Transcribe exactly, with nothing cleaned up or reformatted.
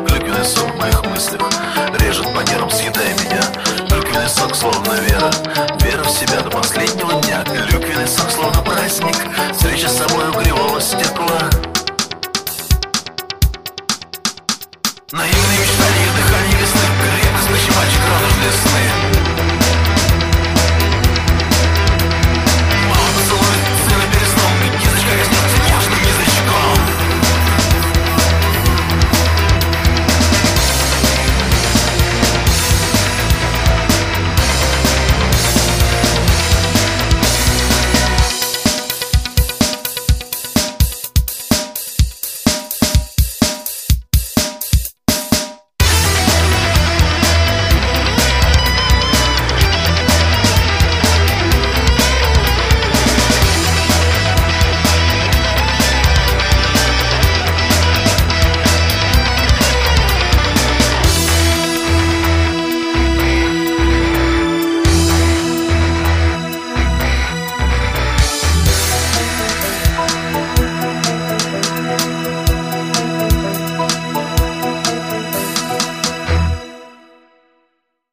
Клюквенный сок в моих мыслях режет по нервам, съедая меня. Клюквенный сок словно вера, вера в себя до последнего дня. Клюквенный сок словно праздник, встреча с собой угревого стекла. Наивные мечтания, дыхание весны, крепость, ночи мальчик, радужные сны.